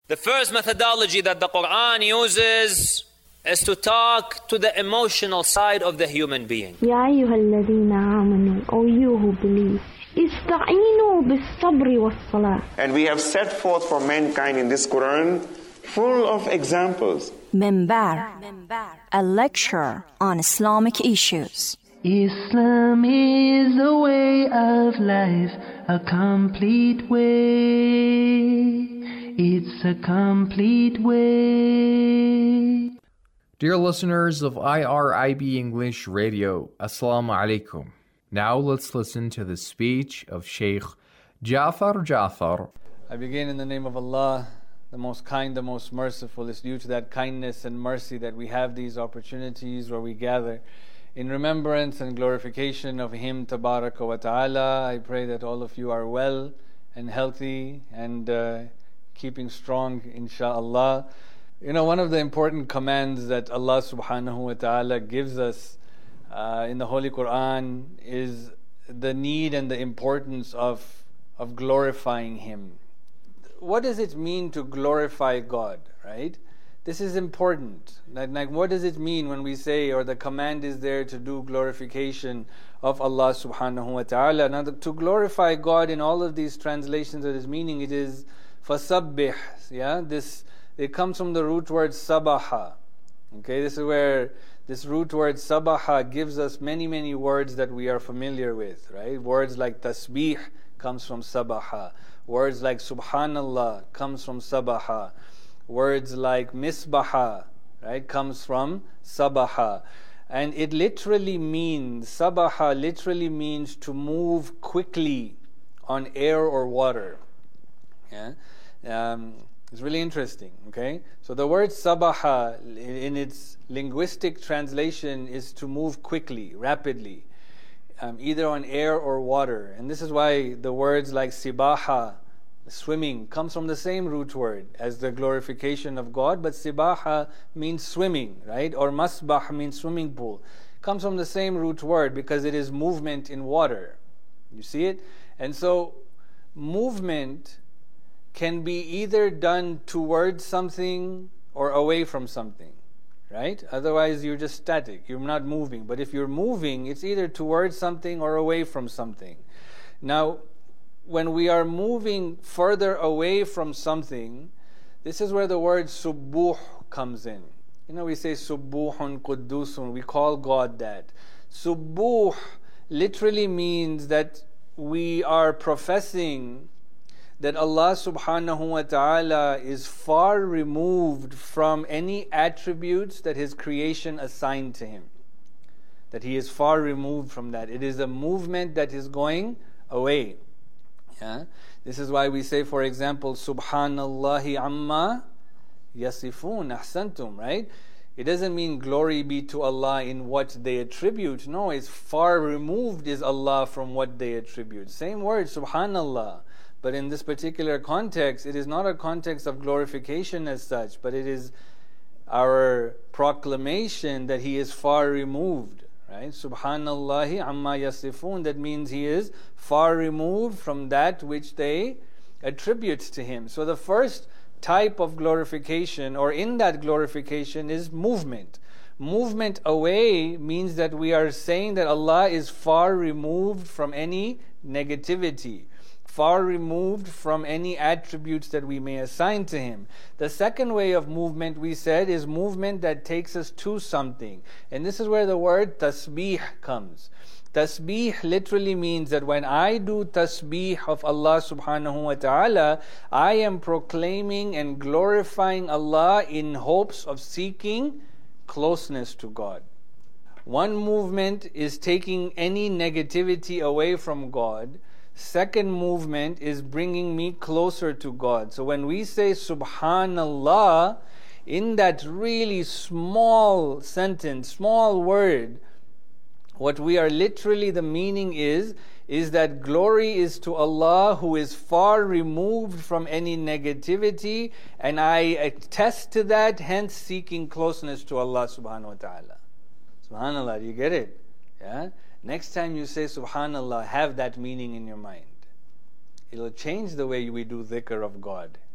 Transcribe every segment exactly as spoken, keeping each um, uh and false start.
The first methodology that the Quran uses is to talk to the emotional side of the human being. يا أيها الذين آمنوا, O you who believe, استعينوا بالصبر والصلاة. And we have set forth for mankind in this Quran full of examples. Minbar, a lecture on Islamic issues. Islam is a way of life, a complete way. It's a complete way. Dear listeners of I R I B English Radio, Assalamu alaikum. Now let's listen to the speech of Sheikh Jafar Jafar. I begin in the name of Allah, the most kind, the most merciful. It's due to that kindness and mercy that we have these opportunities where we gather in remembrance and glorification of Him, Tabaraka wa Ta'ala. I pray that all of you are well and healthy and uh, keeping strong, insha'Allah. You know, one of the important commands that Allah subhanahu wa ta'ala gives us uh, in the Holy Quran is the need and the importance of, of glorifying Him. What does it mean to glorify God, right? This is important. Like, like, what does it mean when we say, or the command is there to do glorification of Allah subhanahu wa ta'ala? Now, the, to glorify God in all of these translations of His meaning, it is fasabbih, yeah? This, it comes from the root word sabaha. Okay, this is where this root word sabaha gives us many, many words that we are familiar with, right? Words like tasbih comes from sabaha. Words like subhanallah comes from sabaha. Words like misbaha, right, comes from sabaha. And it literally means, sabaha literally means to move quickly on air or water. Yeah, um, it's really interesting, okay? So the word sabaha in its linguistic translation is to move quickly, rapidly, um, either on air or water. And this is why the words like sibaha, swimming, comes from the same root word as the glorification of God, but sibaha means swimming, right? Or masbah means swimming pool. Comes from the same root word because it is movement in water. You see it? And so movement can be either done towards something or away from something, right? Otherwise you're just static, you're not moving. But if you're moving, it's either towards something or away from something. Now, when we are moving further away from something, this is where the word subuh comes in. You know, we say subuhun quddusun, we call God that. Subuh literally means that we are professing that Allah subhanahu wa ta'ala is far removed from any attributes that His creation assigned to Him. That He is far removed from that. It is a movement that is going away. Yeah? This is why we say, for example, Subhanallahi amma yasifun ahsantum, right? It doesn't mean glory be to Allah in what they attribute. No, it's far removed is Allah from what they attribute. Same word, Subhanallah. But in this particular context, it is not a context of glorification as such, but it is our proclamation that He is far removed. Right? Subhanallahi amma yasifun. That means He is far removed from that which they attribute to Him. So the first type of glorification, or in that glorification, is movement. Movement away means that we are saying that Allah is far removed from any negativity, far removed from any attributes that we may assign to Him. The second way of movement, we said, is movement that takes us to something. And this is where the word tasbih comes. Tasbih literally means that when I do tasbih of Allah subhanahu wa ta'ala, I am proclaiming and glorifying Allah in hopes of seeking closeness to God. One movement is taking any negativity away from God. Second movement is bringing me closer to God. So when we say Subhanallah, in that really small sentence, small word, what we are literally, the meaning is, is that glory is to Allah who is far removed from any negativity, and I attest to that, hence seeking closeness to Allah subhanahu wa ta'ala. Subhanallah, do you get it? Yeah? Next time you say Subhanallah, have that meaning in your mind. It'll change the way we do dhikr of God.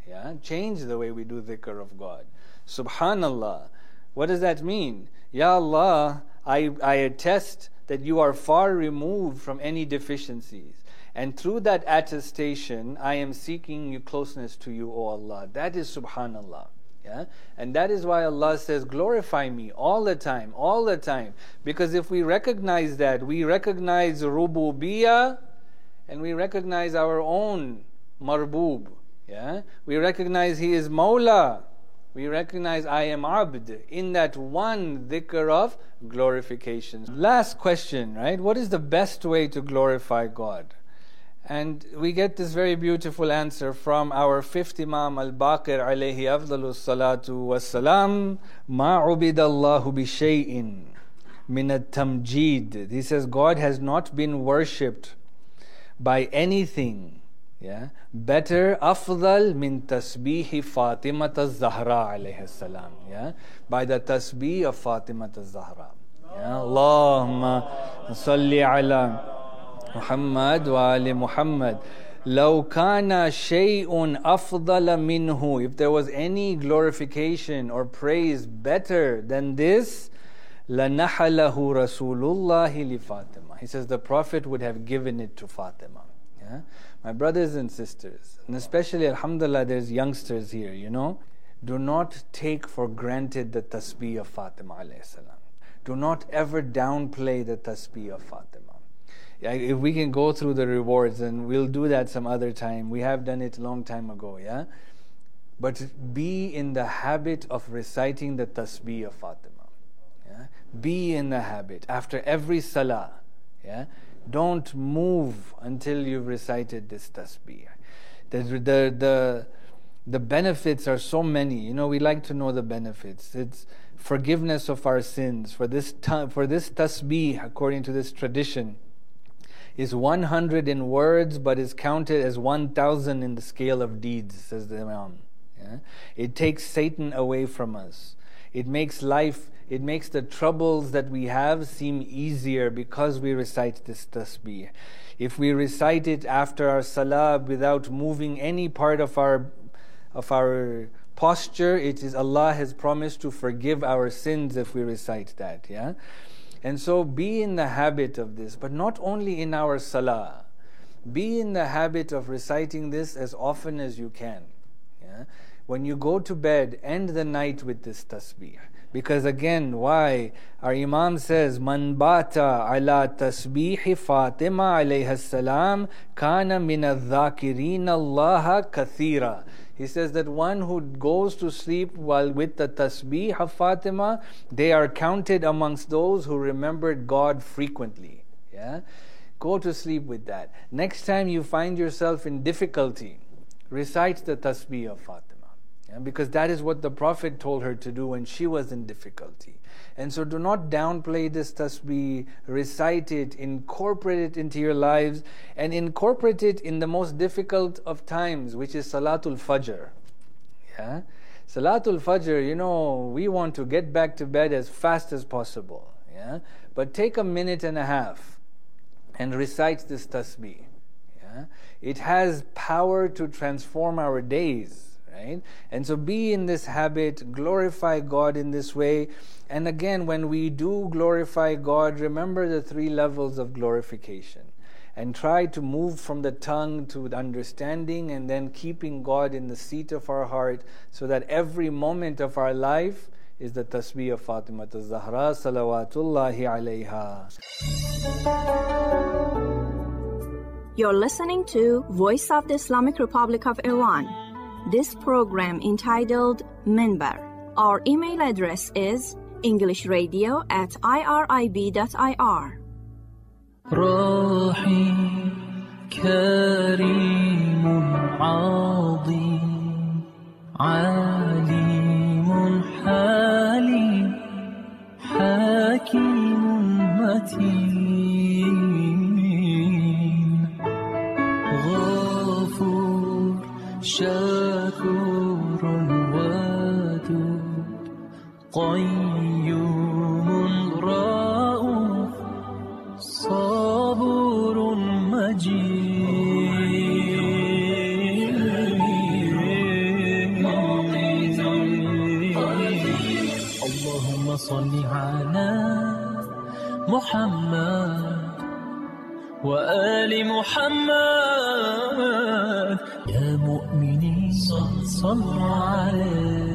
Yeah? Change the way we do dhikr of God. Subhanallah. What does that mean? Ya Allah, I, I attest that you are far removed from any deficiencies. And through that attestation, I am seeking you closeness to you, O Allah. That is Subhanallah. Yeah? And that is why Allah says, glorify me all the time, all the time. Because if we recognize that, we recognize Rububiyyah, and we recognize our own Marboob. Yeah? We recognize He is Mawla. We recognize I am Abd in that one dhikr of glorification. Last question, right? What is the best way to glorify God? And we get this very beautiful answer from our fifth Imam Al-Baqir alayhi afdalus salatu wassalam. Ma ubidallahu bi shay'in min at-tamjid. He says God has not been worshipped by anything, yeah, better, afdal min tasbih Fatima az-Zahra alayhi salam, yeah, by the tasbih of Fatima az-Zahra. Yeah, Allahumma salli ala Muhammad wa ali Muhammad. Law kana shay'un afdala minhu. If there was any glorification or praise better than this, لَنَحَلَهُ رَسُولُ اللَّهِ لِفَاطِمَةِ. He says the Prophet would have given it to Fatima. Yeah? My brothers and sisters, and especially alhamdulillah there's youngsters here, you know, do not take for granted the tasbih of Fatima alayhi salam. Do not ever downplay the tasbih of Fatima. If we can go through the rewards, and we'll do that some other time. We have done it a long time ago, yeah? But be in the habit of reciting the tasbih of Fatima. Yeah? Be in the habit. After every salah, yeah? Don't move until you've recited this tasbih. The, the, the, the benefits are so many. You know, we like to know the benefits. It's forgiveness of our sins. For this, ta- for this tasbih, according to this tradition, is one hundred in words, but is counted as one thousand in the scale of deeds, says the Imam. Yeah? It takes Satan away from us. It makes life, it makes the troubles that we have seem easier because we recite this tasbih. If we recite it after our salah without moving any part of our of our posture, it is Allah has promised to forgive our sins if we recite that. Yeah. And so be in the habit of this, but not only in our salah. Be in the habit of reciting this as often as you can. Yeah? When you go to bed, end the night with this tasbih. Because again, why? Our Imam says, Man bata ala tasbih Fatima alayha salam kana min al-dhakirin Allah kathira. He says that one who goes to sleep while with the tasbih of Fatima, they are counted amongst those who remembered God frequently. Yeah? Go to sleep with that. Next time you find yourself in difficulty, recite the tasbih of Fatima. Yeah? Because that is what the Prophet told her to do when she was in difficulty. And so do not downplay this tasbih, recite it, incorporate it into your lives, and incorporate it in the most difficult of times, which is Salatul Fajr. Yeah? Salatul Fajr, you know, we want to get back to bed as fast as possible. Yeah? But take a minute and a half and recite this tasbih. Yeah? It has power to transform our days. Right? And so be in this habit, glorify God in this way. And again, when we do glorify God, remember the three levels of glorification. And try to move from the tongue to understanding, and then keeping God in the seat of our heart, so that every moment of our life is the tasbih of Fatima az-Zahra salawatullahi alayha. You're listening to Voice of the Islamic Republic of Iran. This program entitled Minbar. Our email address is englishradio at irib dot ir. رحيم كريم عظيم عليم حليم حكيم متين غفور شكور ودود قيوم رؤوف صبور مجيد صل على محمد وآل محمد يا مؤمنين صلوا عليه